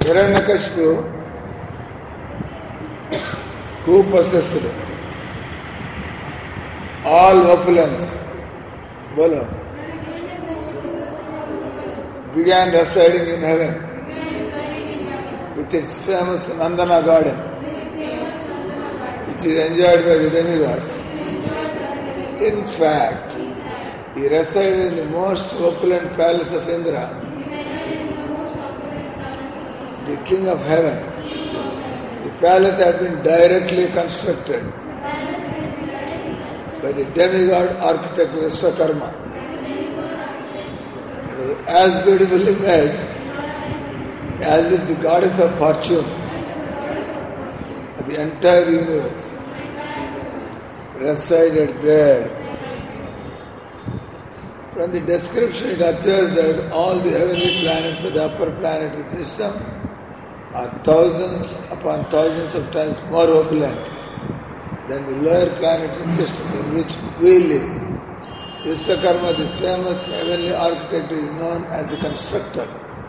Hiranyakashipu, who possessed all opulence, began residing in heaven with its famous Nandana garden, which is enjoyed by the demigods. In fact, he resided in the most opulent palace of Indra, the king of heaven. The palace had been directly constructed by the demigod architect Vishwakarma. It was as beautifully made as if the goddess of fortune of the entire universe resided there. From the description it appears that all the heavenly planets of the upper planetary system are thousands upon thousands of times more opulent than the lower planetary system in which we live. Vishwakarma, the famous heavenly architect, is known as the constructor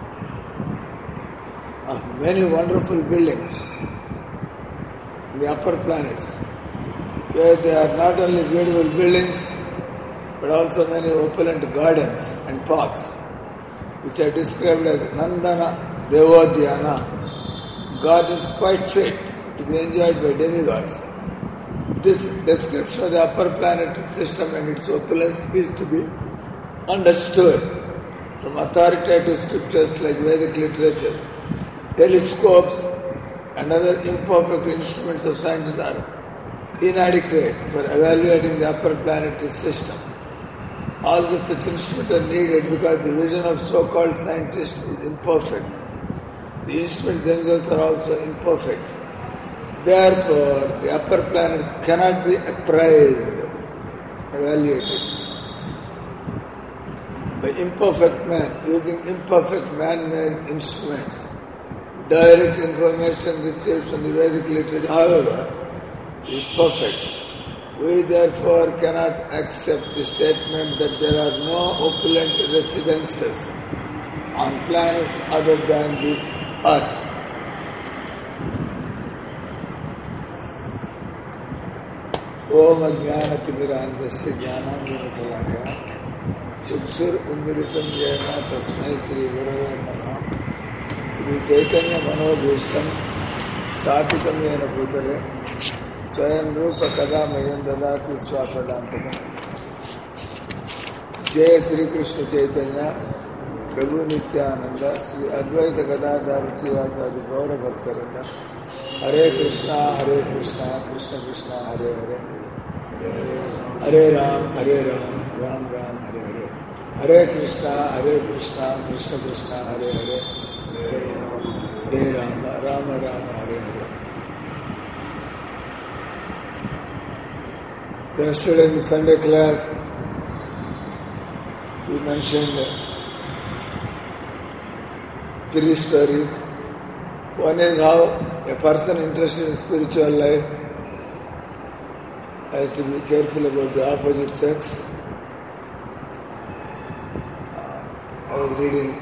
of many wonderful buildings in the upper planets, where there are not only beautiful buildings but also many opulent gardens and parks, which are described as Nandana Devodhyana, gardens quite fit to be enjoyed by demigods. This description of the upper planetary system and its opulence is to be understood from authoritative scriptures like Vedic literatures. Telescopes and other imperfect instruments of science are inadequate for evaluating the upper planetary system. Although such instruments are needed because the vision of so-called scientists is imperfect, the instruments themselves are also imperfect. Therefore, the upper planets cannot be appraised, evaluated by imperfect man, using imperfect man-made instruments. Direct information received from the Vedic literature, however, is perfect. We therefore cannot accept the statement that there are no opulent residences on planets other than this Earth. Om Ajnanatimirandasya Jnananjana-Salakaya Chukshur Unmiritam Jena Tasmai Sri Gurave Namaha Sri Chaitanya Manobhishtam Sthapitam Jena Bhutale Swayam Rupa Kadamayam Dadati Swapadantakam. Jai Sri Krishna Chaitanya Prabhu Nityananda Sri Advaita Gadadhar Srivasadi Gaura Bhaktarinda Hare Krishna, Krishna Krishna, Hare Hare Hare Ram, Ram Ram, Hare Hare Hare Krishna, Krishna Krishna, Hare Hare Hare Rama, Rama Rama, Hare Hare. Yesterday in the Sunday class, we mentioned 3 stories. One is how a person interested in spiritual life has to be careful about the opposite sex. I was reading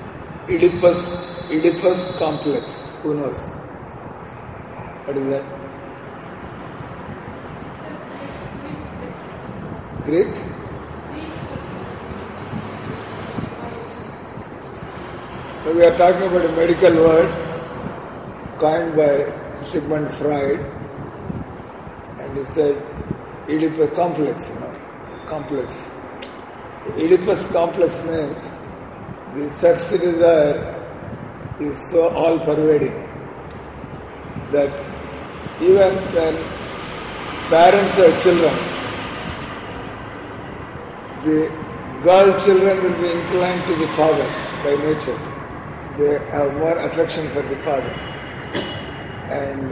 Oedipus complex. Who knows? What is that? Greek? So we are talking about a medical word coined by Sigmund Freud, and he said Oedipus complex, complex. So Oedipus complex means the sex desire is so all-pervading that even when parents have children, the girl children will be inclined to the father by nature. They have more affection for the father. And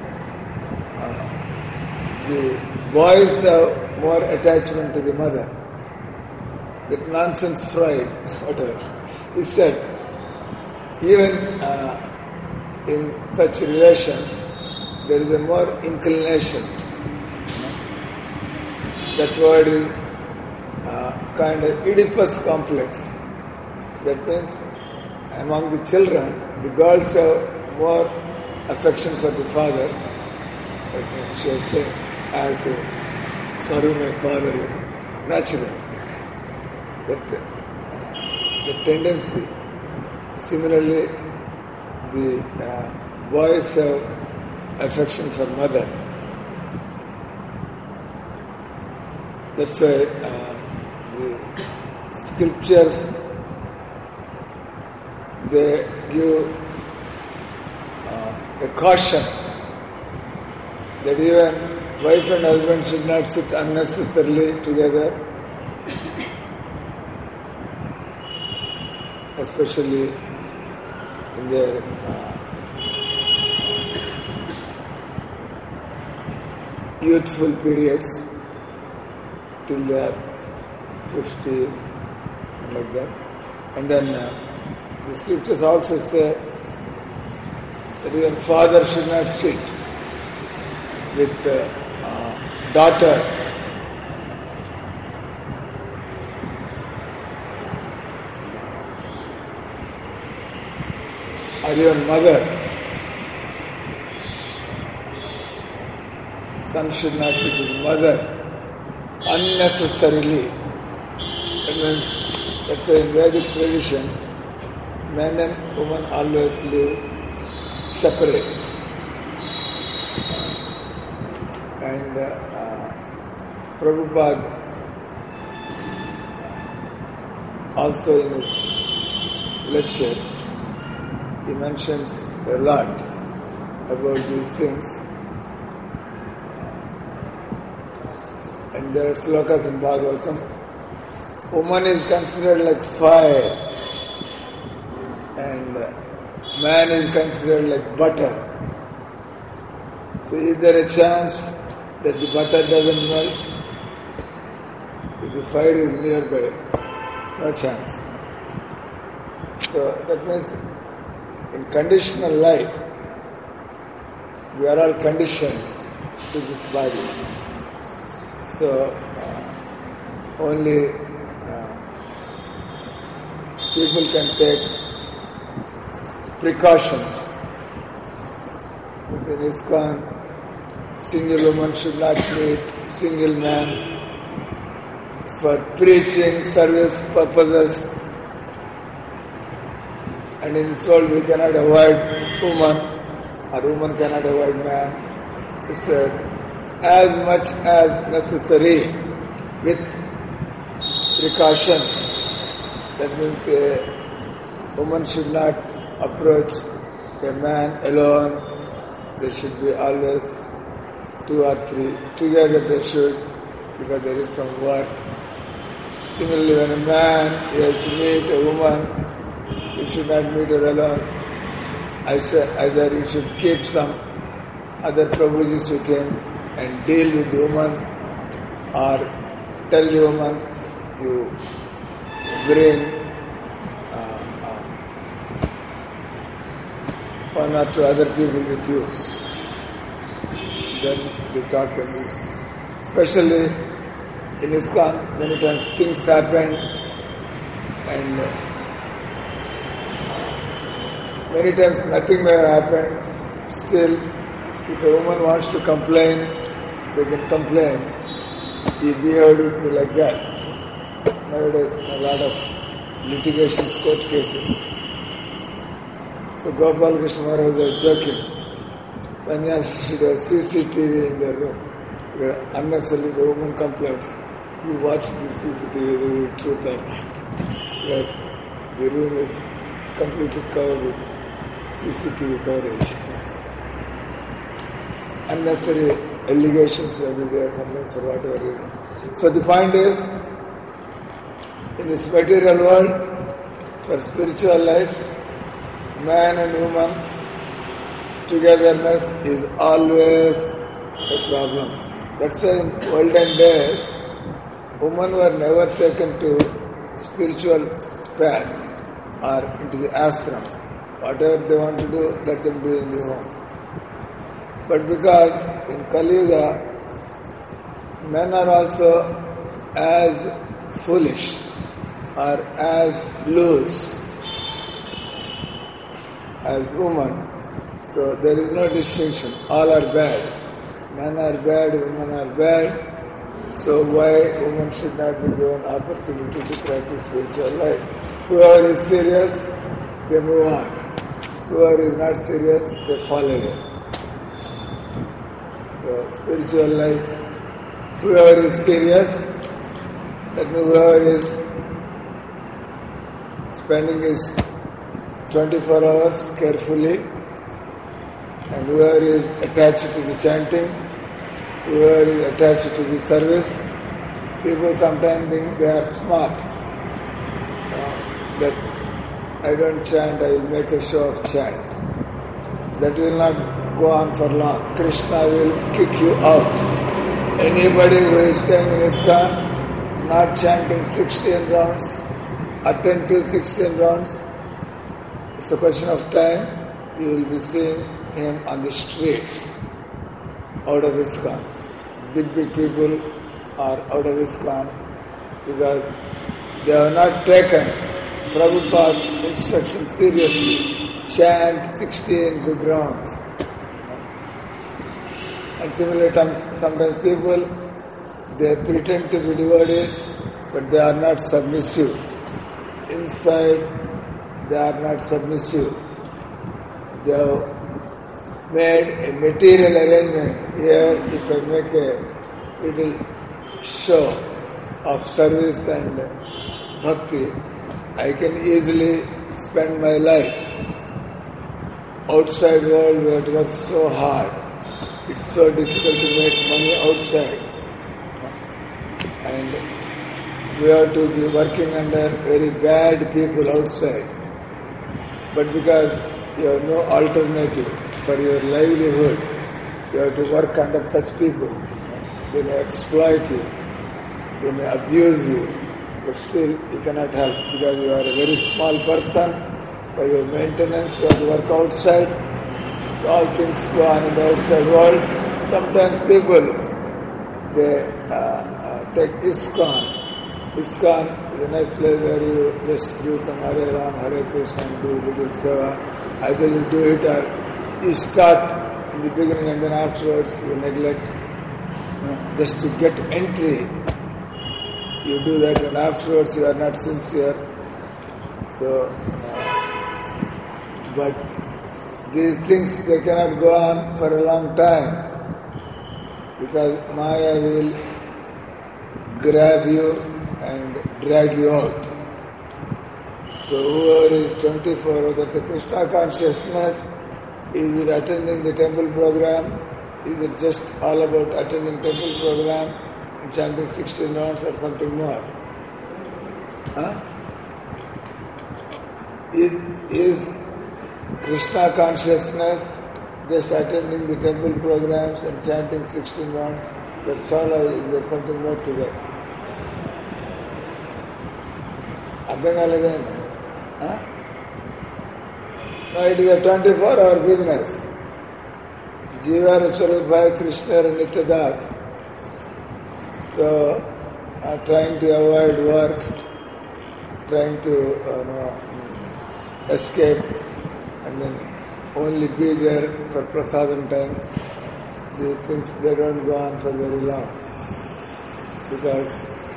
the boys have more attachment to the mother. That nonsense Freud, whatever. He said, even in such relations, there is a more inclination. That word is kind of Oedipus complex. That means among the children, the girls have more affection for the father. Like she was saying, I have to serve my father, natural. That the tendency. Similarly, the boys have affection for mother. That's why the scriptures, they give a caution that even wife and husband should not sit unnecessarily together, especially in their youthful periods till they are 50 and like that. And then the scriptures also say that even father should not sit with daughter. Or even mother. Son should not sit with mother unnecessarily. That means, that's why in Vedic tradition, man and woman always live separate. And Prabhupada also in his lectures, he mentions a lot about these things. And there are slokas in Bhagavatam. Woman is considered like fire and man is considered like butter. So is there a chance that the butter doesn't melt? If the fire is nearby, no chance. So that means in conditional life, we are all conditioned to this body. So only people can take precautions. If in ISKCON, single woman should not meet single man for preaching, service purposes. And in this world we cannot avoid woman, or woman cannot avoid man. It's as much as necessary with precautions. That means a woman should not approach a man alone. There should be always 2 or 3. Together they should, because there is some work. Similarly, when a man has to meet a woman, he should not meet her alone. I say either you should keep some other Prabhujis with him and deal with the woman, or tell the woman you bring 1 or 2 other people with you. Then they talk and especially in ISKCON, many times things happen and many times nothing may happen. Still, if a woman wants to complain, they can complain. He behaved with me like that. Nowadays, a lot of litigations, court cases. So Gopal Krishna Maharaj was joking. Sannyasi should have CCTV in their room. Where unnecessarily the woman complains. You watch the CCTV, the truth or not. Because the room is completely covered with CCTV coverage. Unnecessary allegations may be there sometimes for whatever reason. So the point is, in this material world, for spiritual life, man and woman togetherness is always a problem. That's why in olden days, women were never taken to spiritual path or into the ashram. Whatever they want to do, let them do in the home. But because in Kali Yuga, men are also as foolish or as loose as woman. So there is no distinction. All are bad. Men are bad, women are bad. So why women should not be given opportunity to practice spiritual life? Whoever is serious, they move on. Whoever is not serious, they fall away. So spiritual life, whoever is serious, that means whoever is spending his 24 hours carefully, and whoever is attached to the chanting, whoever is attached to the service, people sometimes think they are smart. That I don't chant, I will make a show of chant. That will not go on for long. Krishna will kick you out. Anybody who is staying in ISKCON, not chanting 16 rounds, attend to 16 rounds, it's a question of time, you will be seeing him on the streets, out of ISKCON. Big people are out of ISKCON because they have not taken Prabhupada's instruction seriously. Chant 16 good rounds. And similarly, sometimes people, they pretend to be devotees, but they are not submissive. Inside, they are not submissive. They have made a material arrangement. Here, if I make a little show of service and bhakti, I can easily spend my life. Outside world, we have to work so hard. It's so difficult to make money outside. And we have to be working under very bad people outside. But because you have no alternative for your livelihood, you have to work under such people. They may exploit you, they may abuse you, but still you cannot help because you are a very small person. For your maintenance, you have to work outside. So all things go on in the outside world. Sometimes people, they take ISKCON. ISKCON is a nice place where you just do some Hare Ram, Hare Krishna and do little seva. Either you do it or you start in the beginning and then afterwards you neglect. Just to get entry, you do that and afterwards you are not sincere. So, but these things, they cannot go on for a long time because Maya will grab you and drag you out. So whoever is 24, that's a Krishna consciousness, is it attending the temple program? Is it just all about attending temple program and chanting 16 rounds or something more? Is Krishna consciousness just attending the temple programs and chanting 16 rounds? That's all, or is there something more to that? No, it is a 24-hour business. Jiva Swarup Bhai Krishna Nityadas. So, trying to avoid work, trying to escape, and then only be there for prasadam time. These things, they don't go on for very long. Because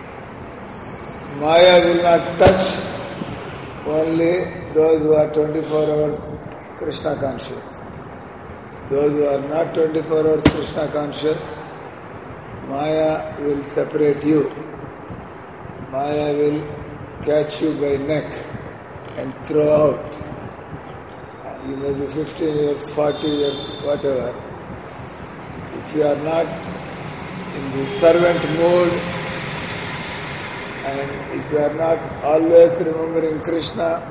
Maya will not touch only those who are 24 hours Krishna conscious. Those who are not 24 hours Krishna conscious, Maya will separate you. Maya will catch you by neck and throw out. You may be 15 years, 40 years, whatever. If you are not in the servant mood and if you are not always remembering Krishna,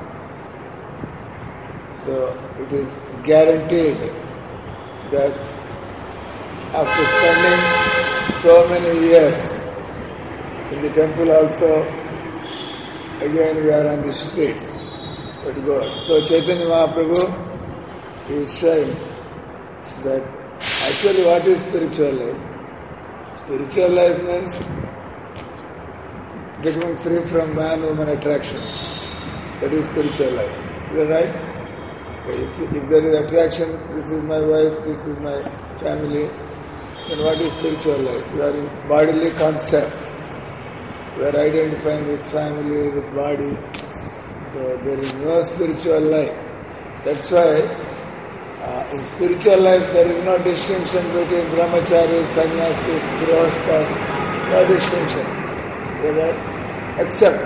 so it is guaranteed that after spending so many years in the temple also, again we are on the streets. But God. So Chaitanya Mahaprabhu is showing that actually what is spiritual life? Spiritual life means becoming free from man-woman attractions. That is spiritual life. Is that right? If there is attraction, this is my wife, this is my family, then what is spiritual life? We are in bodily concept. We are identifying with family, with body. So there is no spiritual life. That's why in spiritual life there is no distinction between brahmacharis, sannyasis, grihasthas, no distinction. Except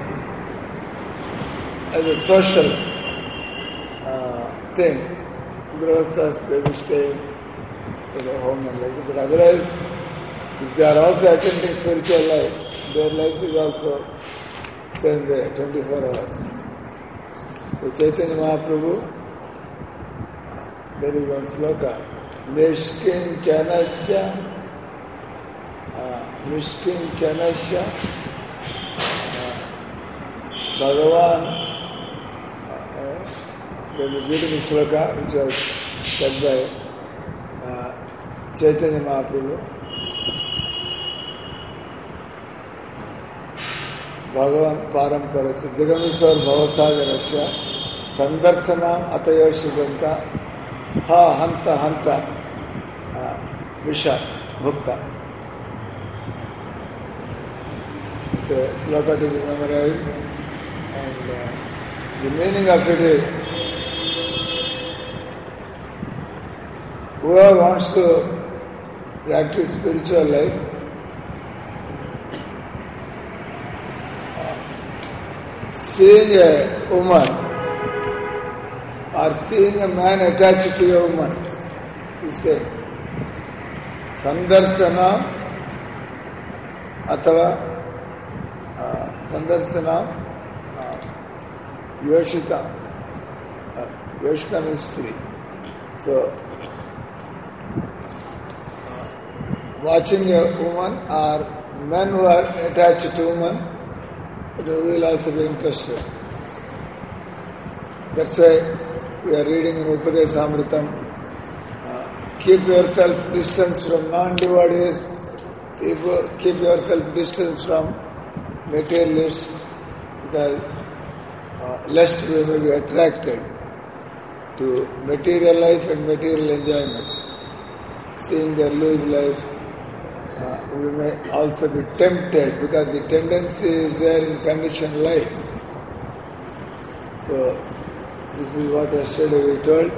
as a social thing, grihasthas may be staying in a home and like that. But otherwise, if they are also attending spiritual life, their life is also same way, 24 hours. So Chaitanya Mahaprabhu, there is one sloka, Nishkinchanasya Bhagavan. There is a beautiful sloka which was said by Chaitanya Mahaprabhu. Bhagavan Paramparasya Jagamishwar Bhavasagarasya Sandarsanam Atayoshidanta Ha Hanta Hanta Visha Bhukta. It's a sloka to be memorized, and the meaning of it is whoever wants to practice spiritual life seeing a woman or seeing a man attached to a woman, you say Sandarsana Atava Sandarsana Yoshita. Yoshita means free. So watching a woman or men who are attached to women, we will also be interested. That's why we are reading in Upadesamritam, keep yourself distance from non-devotees, keep yourself distance from materialists, because lest we may be attracted to material life and material enjoyments. Seeing their loose life, we may also be tempted, because the tendency is there in conditioned life. So, this is what yesterday we told.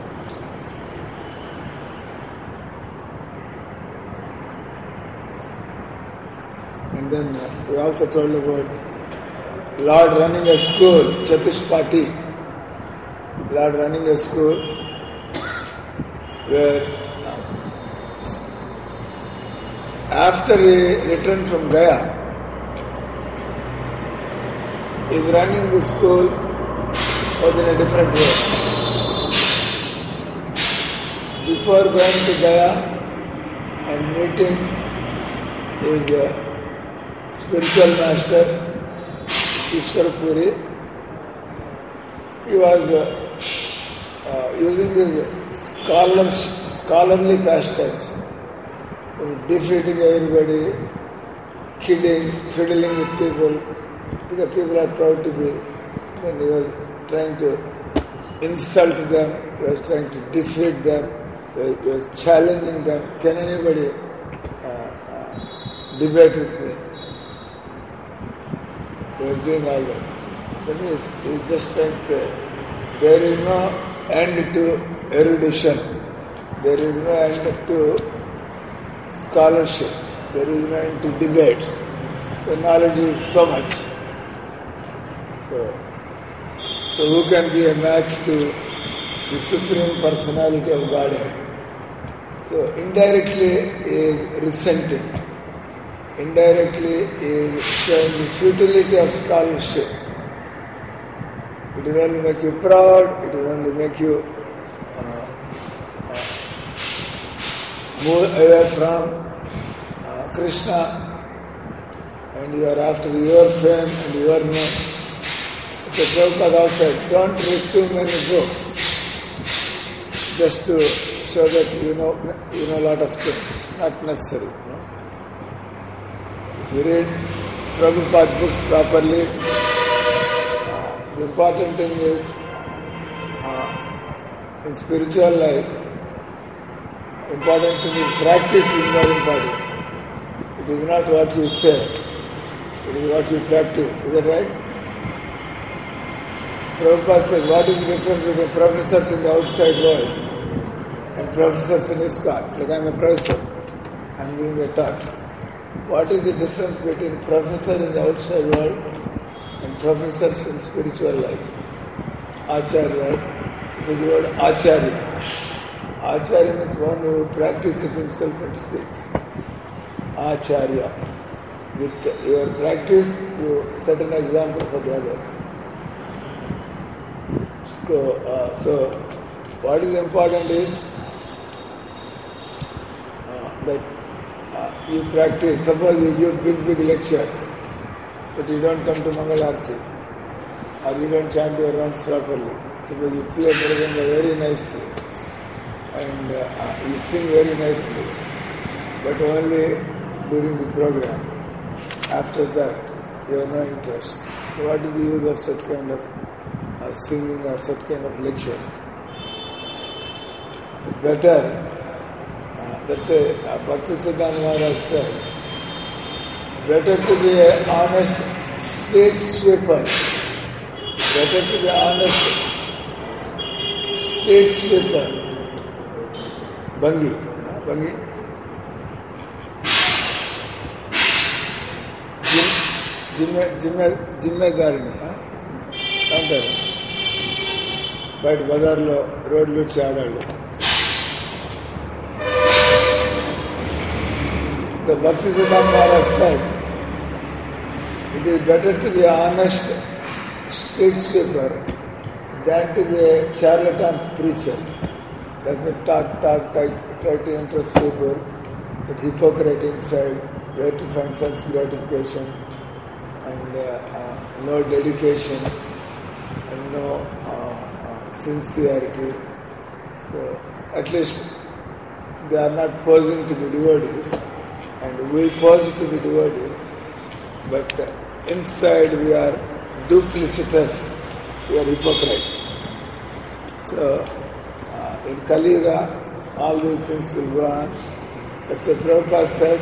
And then we also told about Lord running a school, Chatushpati. Lord running a school where after he returned from Gaya, he is running the school but in a different way. Before going to Gaya and meeting his spiritual master, Ishwar Puri, he was using his scholarly pastimes, defeating everybody, kidding, fiddling with people, because people are proud to be. Then he was trying to insult them, he was trying to defeat them, he was challenging them. Can anybody debate with me? He was doing all that. Then he is just trying to say, there is no end to erudition, there is no end to scholarship, there is no end to debates. The knowledge is so much. So who can be a match to the Supreme Personality of Godhead? So indirectly is resenting, indirectly is showing the futility of scholarship. It will only make you proud, it will only make you move away from Krishna, and you are after your fame and your name. So Prabhupada said, don't read too many books just to show that you know a lot of things. Not necessary. No? If you read Prabhupada books properly, the important thing is in spiritual life, important thing is practice is more important. It is not what you say, it is what you practice. Is that right? Prabhupada says, what is the difference between professors in the outside world and professors in ISKCON? It's like I'm a professor, I'm giving a talk. What is the difference between professor in the outside world and professors in spiritual life? Acharyas. It's the word Acharya. Acharya means one who practices himself and speaks. Acharya. With your practice, you set an example for the others. So what is important is that you practice. Suppose you give big lectures, but you don't come to Mangalarti, or you don't chant your rounds properly. Suppose you play Mridanga very nicely, and you sing very nicely, but only during the program. After that, you have no interest. So what is the use of such kind of singing or such kind of lectures? Better, that's a Bhaktisiddhanta Maharaj said, better to be an honest straight sweeper. Better to be honest straight sweeper. Bangi. జిమ్మేదారిని అంటారు బయట బజార్లో రోడ్లు వచ్చి ఆడాళ్ళు. The Bhaktisiddhanta Maharaj said, it is better to be an honest street sweeper than to be a charlatan's preacher. That means talk, try to impress people, but hypocrite inside, where to find sense gratification, and no dedication, and no sincerity. So, at least they are not posing to be devotees, and we pose to be devotees, but inside we are duplicitous, we are hypocrite. So, in Kali Yuga, all these things will go on. That's what Prabhupada said,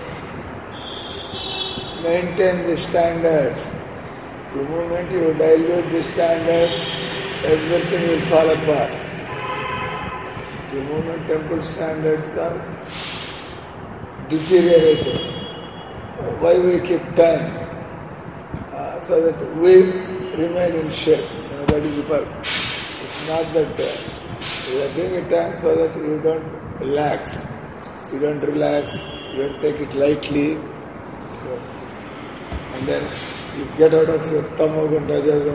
maintain the standards. The moment you dilute the standards, everything will fall apart. The moment temple standards are deteriorated, why we keep time? So that we remain in shape. That is the purpose. It's not that we are doing it time so that you don't relax. You don't relax, you don't take it lightly. So, and then you get out of your tamogam, rajogam,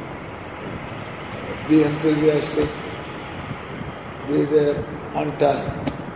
be enthusiastic, be there on time.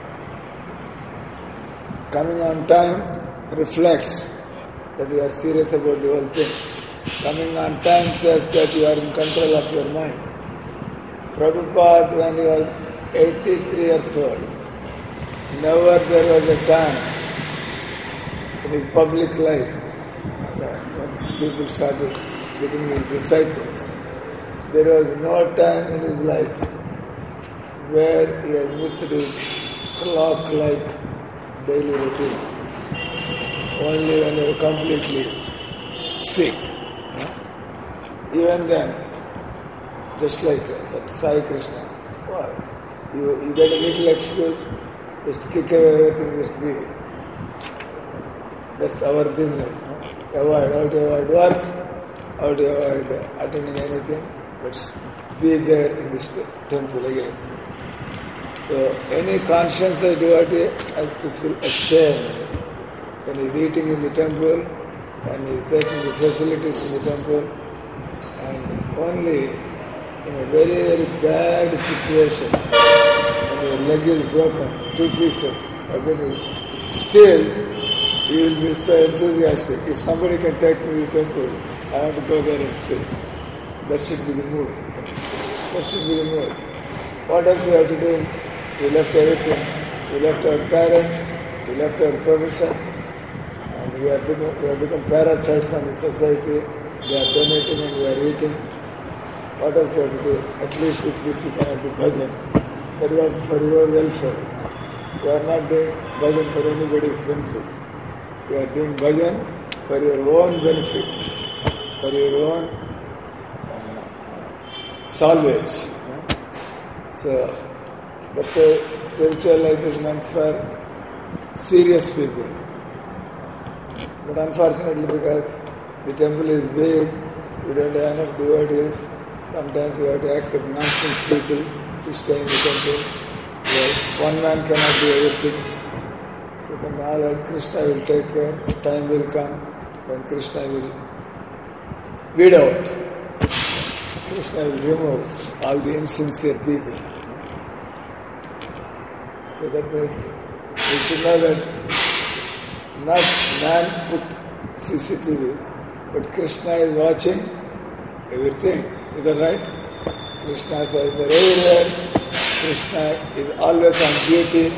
Coming on time reflects that you are serious about the whole thing. Coming on time says that you are in control of your mind. Prabhupada, when he was 83 years old, never there was a time in his public life, once people started becoming his disciples, there was no time in his life where he has missed his clock-like daily routine. Only when you are completely sick. Even then, just like that Sai Krishna was. You get a little excuse, just kick away everything, just be. That's our business. How to avoid work, how to avoid attending anything, but be there in this temple again. So any conscientious devotee has to feel ashamed when he is eating in the temple, when he is taking the facilities in the temple, and only in a very, very bad situation, when your leg is broken, 2 pieces, still you will be so enthusiastic. If somebody can take me to the temple, I want to go there and sit. That should be the mood. That should be the mood. What else we have to do? We left everything. We left our parents, we left our profession, and we have become parasites on the society. We are donating and we are eating. what else you have to do? At least if this you cannot do bhajan. That is also for your welfare. You are not doing bhajan for anybody's benefit. You are doing bhajan for your own benefit, for your own salvage. So that's why spiritual life is meant for serious people. But unfortunately, because the temple is big, we don't have enough devotees. Sometimes we have to accept nonsense people to stay in the temple. Well, one man cannot do everything. So from all that, Krishna will take care. Time will come when Krishna will weed out. Krishna will remove all the insincere people. So that means we should know that not man put CCTV, but Krishna is watching everything. Is that right? Krishna's eyes are everywhere. Krishna is always on duty.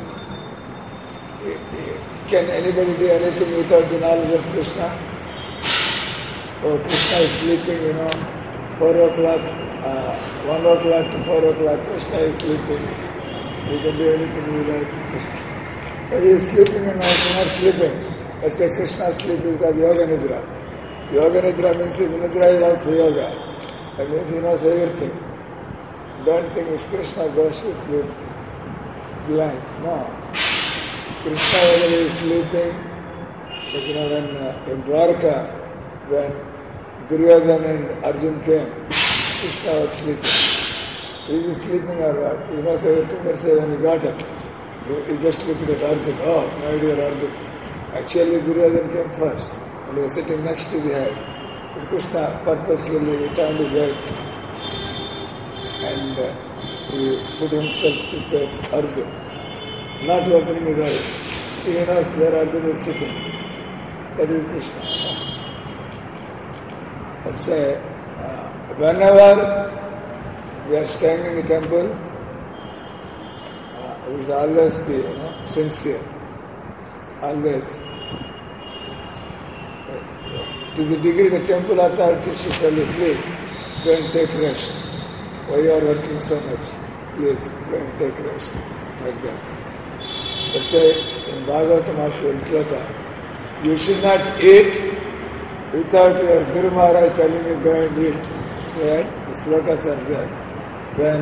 Can anybody do anything without the knowledge of Krishna? Oh, Krishna is sleeping, 4 o'clock, 1 o'clock to 4 o'clock, Krishna is sleeping. We can do anything we like. But he is sleeping and also not sleeping. Let's say Krishna sleep is called Yoga Nidra. Yoga Nidra means his Nidra is also yoga. That means he knows everything. Don't think if Krishna goes to sleep blank. No. Krishna whether he is sleeping, like when in Dwarka, when Duryodhana and Arjun came, Krishna was sleeping. Is he sleeping or what? He knows everything. That's why when he got up, he just looked at Arjun. Oh, my dear Arjun. Actually, Duryodhana came first, and he was sitting next to the head. But Krishna purposely turned his head and he put himself to face Arjun, not opening his eyes. He knows where Arjun is sitting. That is Krishna. Let's say, whenever we are staying in the temple, we should always be sincere. Always. To the degree the temple authority should tell you, please, go and take rest. Why you are working so much? Please, go and take rest. Like that. Let's say in Bhagavatam Ashwar Sloka, you should not eat without your Guru Maharaj telling you go and eat. Right? The slokas are there. When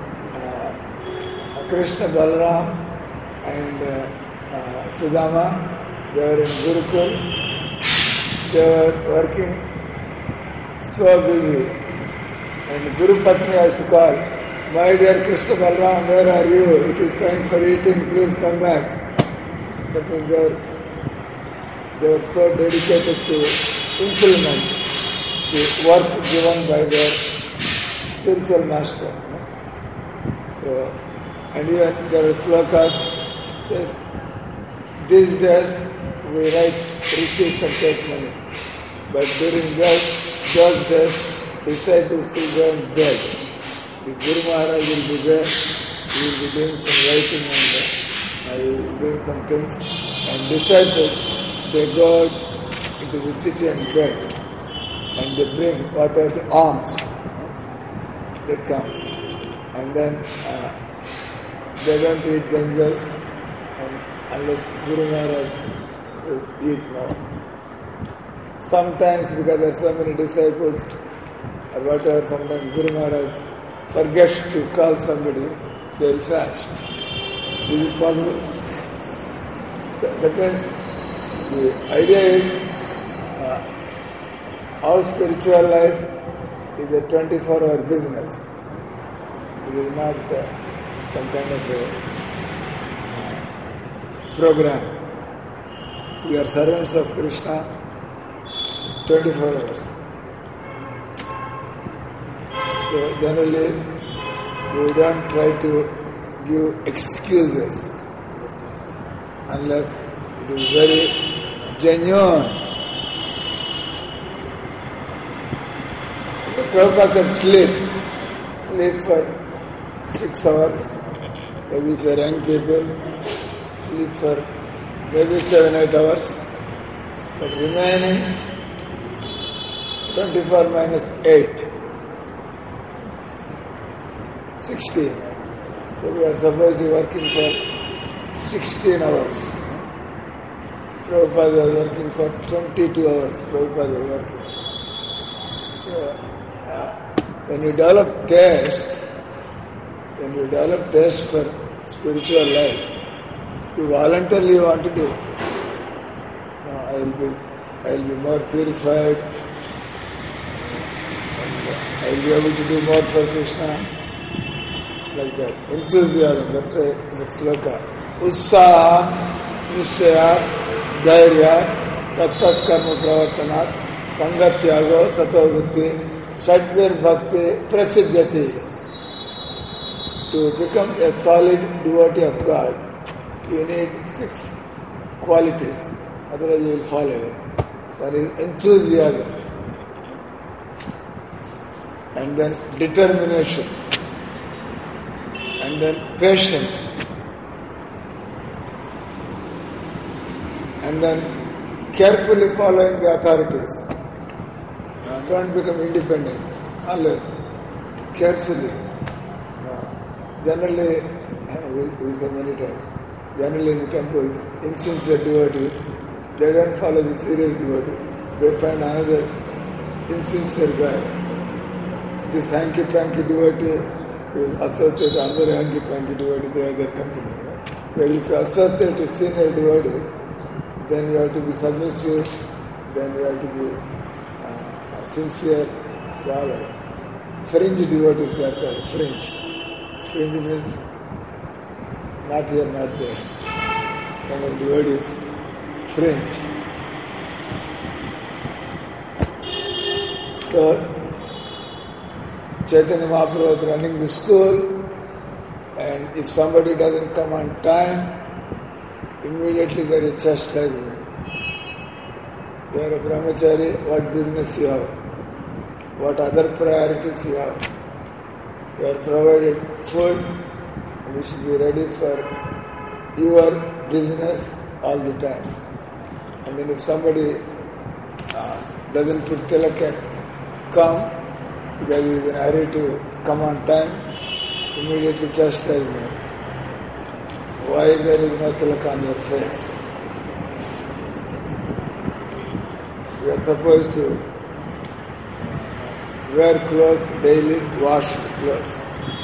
Krishna, Balaram and Sudama, they were in Gurukul, they were working so busy. And Guru Patni has to call, my dear Krishna Balaram, where are you? It is time for eating, please come back. That means they were so dedicated to implement the work given by their spiritual master. So, and even there are slokas, says, these days we write receipts and take money. But during those days, disciples will go and beg. The Guru Maharaj will be there, he will be doing some writing and he will be doing some things. And disciples, they go out into the city and beg. And they bring whatever the alms. They come. And then they don't eat themselves unless Guru Maharaj is eat now. Sometimes because there are so many disciples or whatever, sometimes Guru Maharaj forgets to call somebody, they will fast. Is it possible? So that means the idea is our spiritual life is a 24-hour business. It is not some kind of a program. We are servants of Krishna 24 hours. So generally, we don't try to give excuses unless it is very genuine. The Prabhupada said sleep for 6 hours, maybe for young people, sleep for maybe 7-8 hours, but remaining 24 minus 8, 16. So we are supposed to be working for 16 hours. Prabhupada was working for 22 hours. Prabhupada was working. So, when you develop taste for spiritual life, you voluntarily want to do. No, I will be more purified. I will be able to do more for Krishna. Like that. Enthusiasm, that's why the sloka. Ussaham, Nishayat, Dhairya, Tat Karma Pravartanat, Sangatyago, Satovrutti, Shadvir Bhakti, Prasiddhyati. To become a solid devotee of God, you need 6 qualities. Otherwise you will fall away. One is enthusiasm. And then determination. And then patience. And then carefully following the authorities. Don't become independent. Unless carefully. Generally, we say many times, generally in the temples, insincere devotees, they don't follow the serious devotees. They find another insincere guy. This hanky-panky devotee will associate another hanky-panky devotee, they are their company. But if you associate with senior devotees, then you have to be submissive, then you have to be sincere, follow. Fringe devotees, they are called fringe. Fringe means not here, not there. Kind of the word is fringe. So, Chaitanya Mahaprabhu was running the school, and if somebody doesn't come on time, immediately there is chastisement. You are a brahmachari, what business you have? What other priorities you have? You are provided food, and you should be ready for your business all the time. And then if somebody doesn't put tilak and come, because he is in a hurry to come on time, immediately chastisement. Why there is no tilak on your face? You are supposed to wear clothes daily, wash clothes.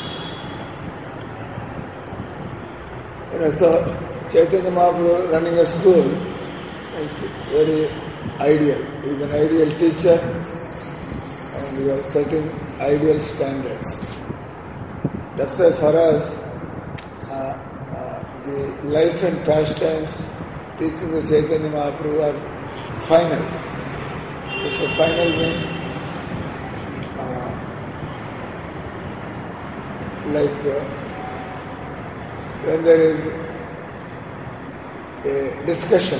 So Chaitanya Mahaprabhu running a school is very ideal. He is an ideal teacher and he was setting ideal standards. That's why for us, the life and pastimes teachings of Chaitanya Mahaprabhu are final. So final means when there is a discussion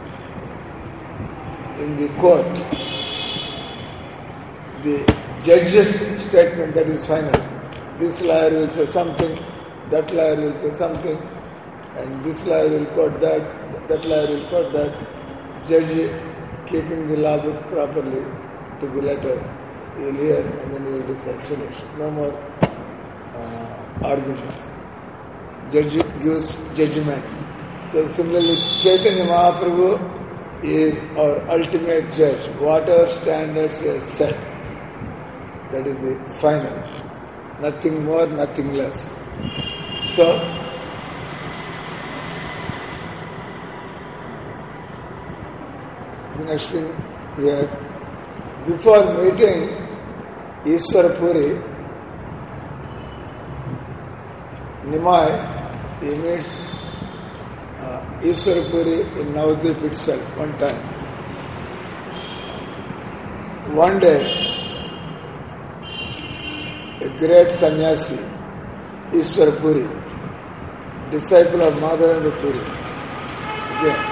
in the court, the judge's statement that is final. This lawyer will say something, that lawyer will say something, and this lawyer will quote that lawyer will quote that. Judge keeping the law book properly to the letter, you will hear and then you will decide, finish. No more arguments. Judge gives judgment. So similarly, Chaitanya Mahaprabhu is our ultimate judge. Whatever standards he has set, that is the final. Nothing more, nothing less. So, the next thing here, before meeting Ishwar Puri, Nimai, he meets Ishwar Puri in Navadvip itself one time. One day, a great sannyasi, Ishwar Puri, disciple of Madhavendra Puri, again.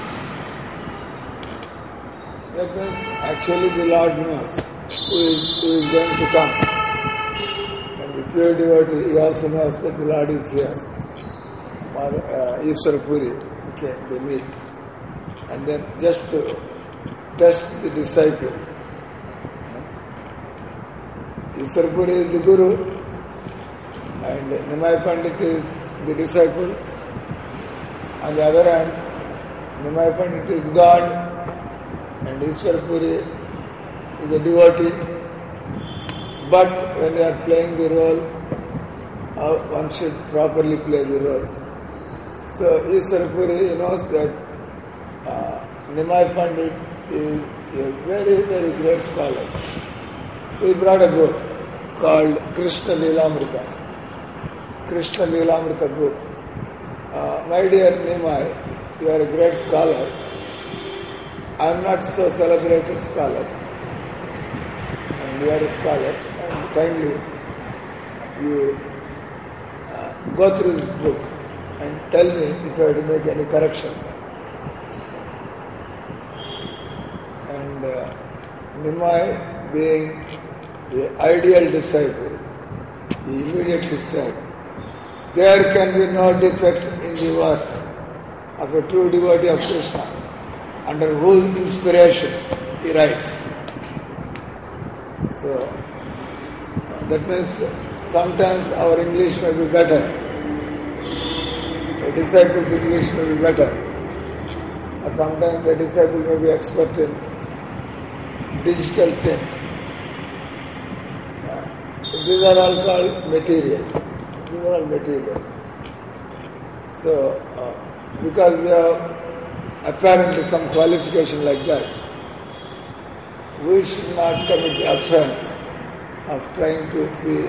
That means actually the Lord knows who is going to come. And the pure devotee, he also knows that the Lord is here. Ishwar Puri, okay, they meet. And then just to test the disciple. Ishwar Puri is the Guru. and Nimai Pandit is the disciple. On the other hand, Nimai Pandit is God and Ishwar Puri is a devotee. But when they are playing the role, one should properly play the role. So Ishwar Puri knows that Nimai Pandit is a very, very great scholar. So he brought a book called Krishna Lilamrita. Krishna Lilamrita book. My dear Nimai, you are a great scholar. I am not so celebrated scholar. And you are a scholar. And kindly you go through this book and tell me if I have to make any corrections. And Nimai, being the ideal disciple, he immediately said, there can be no defect in the work of a true devotee of Krishna, under whose inspiration he writes. So, that means sometimes our English may be better, a disciple's English may be better, or sometimes the disciple may be expert in digital things. These are all called material. These are all material. So, because we have apparently some qualification like that, we should not commit the offense of trying to see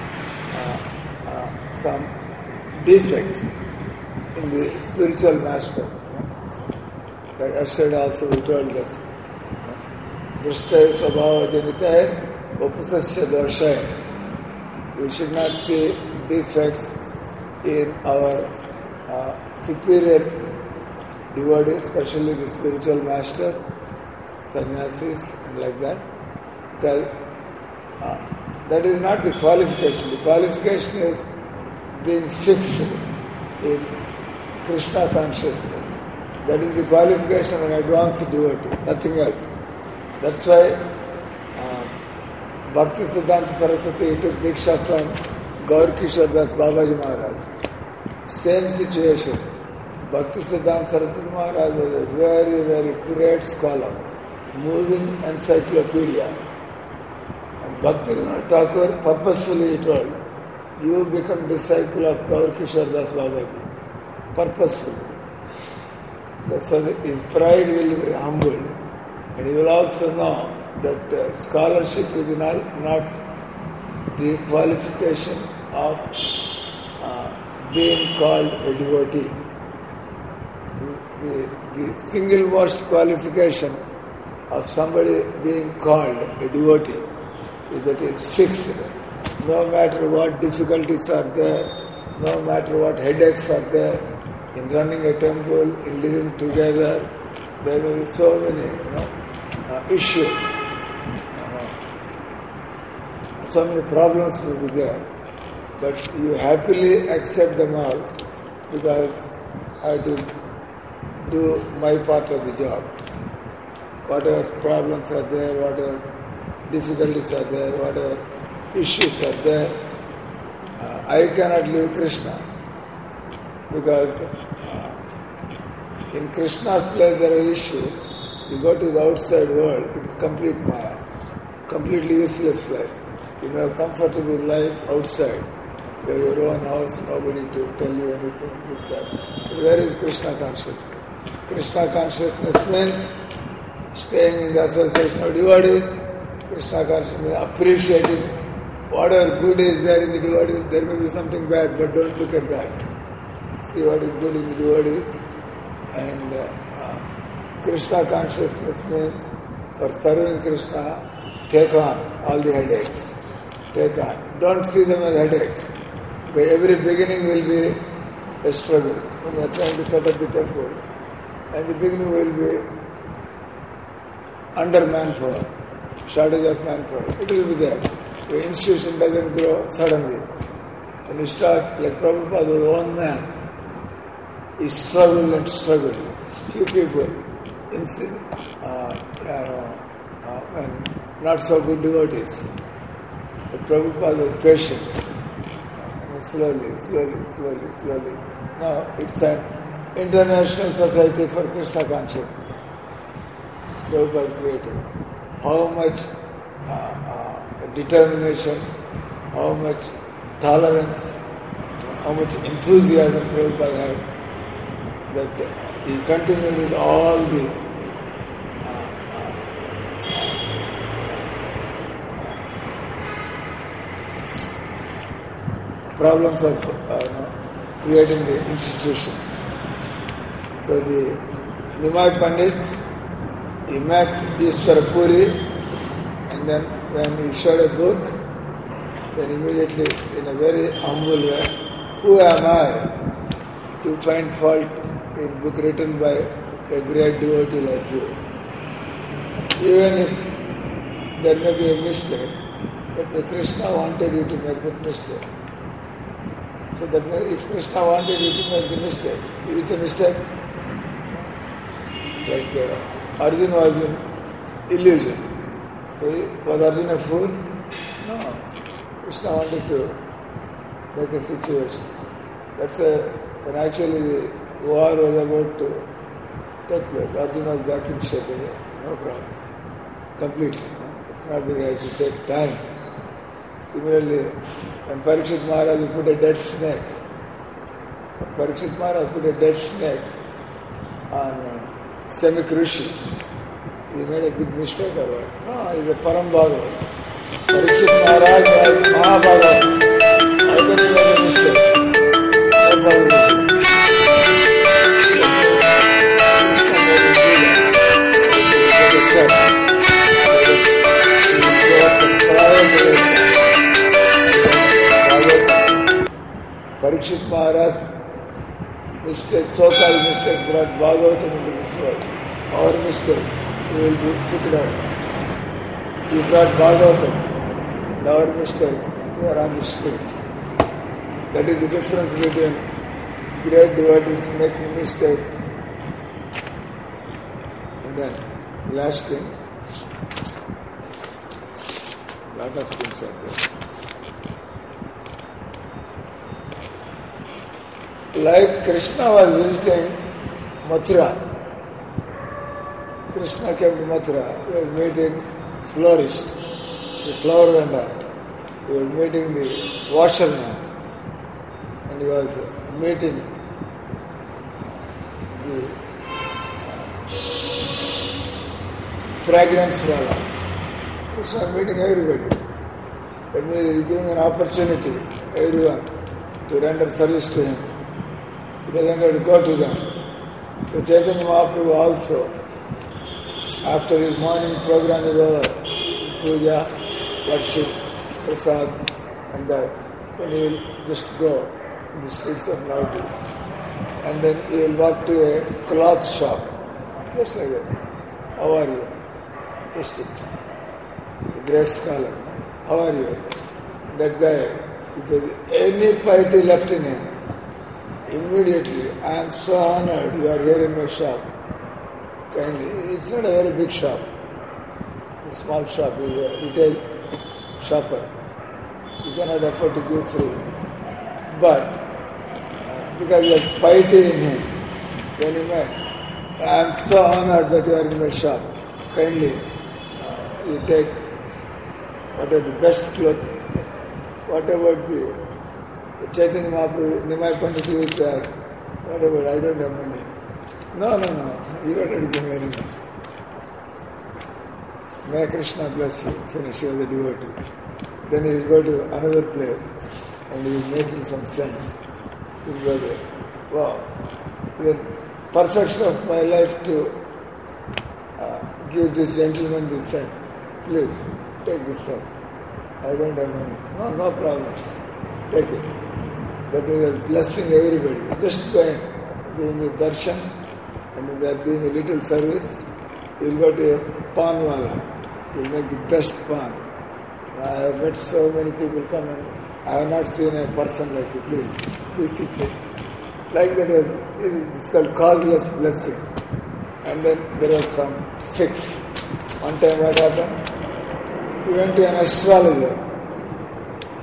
some defect in the spiritual master. That yesterday also we told that Drishtaya Svabhava Janitaya Upasasya Doshaya. We should not see defects in our superior devotees, especially the spiritual master, sannyasis, and like that. Because that is not the qualification. The qualification is being fixed in Krishna consciousness. That is the qualification of an advanced devotee, nothing else. That's why Bhakti Siddhanta Saraswati took Diksha from Gaur Kishore Das Babaji Maharaj. Same situation. Bhakti Siddhanta Saraswati Maharaj was a very, very great scholar, moving encyclopedia. And Bhakti Thakur purposefully told, you become disciple of Gaur Kishore Das Babaji. Purposefully. So that his pride will be humbled. And he will also know that scholarship is not the qualification of being called a devotee. The single most qualification of somebody being called a devotee is that it is fixed. No matter what difficulties are there, no matter what headaches are there, in running a temple, in living together, there will be so many issues. So many problems will be there, but you happily accept them all because I have to do my part of the job. Whatever problems are there, whatever difficulties are there, whatever issues are there, I cannot leave Krishna because in Krishna's place there are issues. You go to the outside world, it is complete maya, completely useless life. You may have comfortable life outside. You have your own house, nobody to tell you anything, this, that. Where is Krishna consciousness? Krishna consciousness means staying in the association of devotees. Krishna consciousness means appreciating whatever good is there in the devotees. There may be something bad, but don't look at that. See what is good in the devotees. And Krishna consciousness means for serving Krishna, take on all the headaches. Take on. Don't see them as headaches. Because every beginning will be a struggle. When you are trying to set up the temple, and the beginning will be under manpower, shortage of manpower. It will be there. The institution doesn't grow suddenly. When you start, like Prabhupada was one man, he struggled and struggled. Few people, and not so good devotees. But Prabhupada was patient. Slowly. Now it's an international society for Krishna consciousness. Prabhupada created. How much determination, how much tolerance, how much enthusiasm Prabhupada had, that he continued with all the problems of creating the institution. So the Nimai Pandit, he met Ishwara Puri, and then when he showed a book, then immediately in a very humble way, who am I to find fault in a book written by a great devotee like you? Even if there may be a mistake, but Krishna wanted you to make that mistake. So that if Krishna wanted you to make the mistake, is it a mistake? Like Arjuna was in illusion. So was Arjuna a fool? No. Krishna wanted to make a situation. That's when actually the war was about to take place. Arjuna was back in shape again. No problem. Completely. It's not that he has to take time. Similarly, when Parikshit Maharaj put a dead snake, on Samik Rishi, he made a big mistake about it. No, he's a Param Bhagavat. Parikshit Maharaj was Mahabhagavat. How can he make a mistake? Parikshit Maharaj's mistake, so-called mistake, brought Bhagavatam into this world. Our mistakes, we will be picked out. He brought Bhagavatam, and our mistakes, we are on the streets. That is the difference between great devotees making a mistake and then last thing, lot of things are there. Like Krishna was visiting Mathura. Krishna came to Mathura. He was meeting florist, the flower vendor. He was meeting the washerman. And he was meeting the fragrance wala. Krishna was meeting everybody. That means he is giving an opportunity to everyone to render service to him. He doesn't have to go to them. So Chaitanya Mahaprabhu also, after his morning program is over, puja, worship, prasad, and that, then he will just go in the streets of Navadvip. And then he will walk to a cloth shop, just like that. How are you? Just it. A great scholar. How are you? That guy, if there is any piety left in him, immediately, I am so honored you are here in my shop. Kindly, it's not a very big shop. A small shop, is a retail shopper. You cannot afford to give free. But, because you have piety in him, when he met, I am so honored that you are in my shop. Kindly, you take what are the best clothes. What about the Chaitanya Mahaprabhu, Nimai Pandit used to ask, what about, I don't have money. No, you don't have to give me any money. May Krishna bless you. Finish, you are the devotee. Then he will go to another place and he is making some sense. He will go there. Wow. The perfection of my life to give this gentleman this cent. Please, take this cent. I don't have money. No problem. Take it. That is blessing everybody. Just going, doing a darshan, and they are doing a little service. You will go to a pan wala. You will make the best pan. I have met so many people come and I have not seen a person like you. Please sit here. Like that, it's called causeless blessings. And then there was some fix. One time what happened? We went to an astrologer.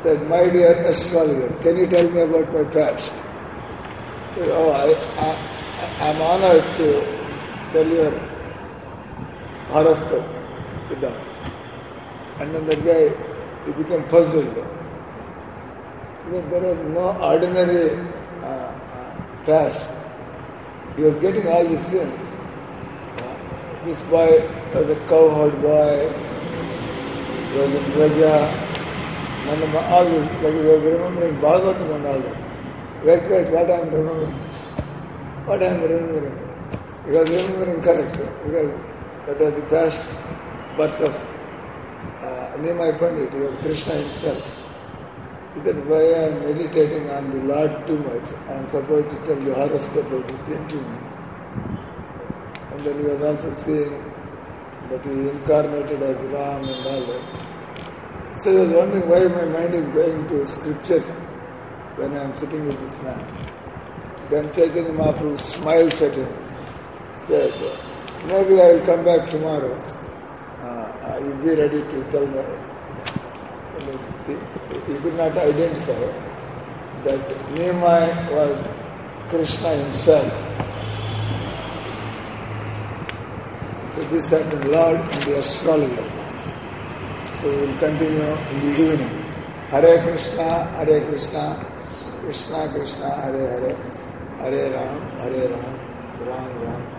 said, "My dear astrologer, can you tell me about my past?" I said, "Oh, I'm honored to tell your horoscope." Sit down. And then that guy, he became puzzled. Because there was no ordinary past. He was getting all these things. This boy was a cowherd boy, he was in Raja, all this, like he was remembering Bhagavatam and all that. Wait, what I am remembering? What I am remembering? He was remembering correctly, because that was the past birth of Nimai Pandit, he was Krishna himself. He said, "Why I am meditating on the Lord too much, I am supposed to tell the horoscope of this gentleman." And then he was also seeing that he incarnated as Ram and all that. So he was wondering why my mind is going to scriptures when I am sitting with this man. Then Chaitanya Mahaprabhu smiles at him, said, "Maybe I will come back tomorrow. You'll be ready to tell me." He could not identify that Nimai was Krishna himself. So this happened, Lord and the astrologer. So we will continue in the evening. Hare Krishna, Krishna Krishna, Hare Hare, Hare Ram, Ram Ram,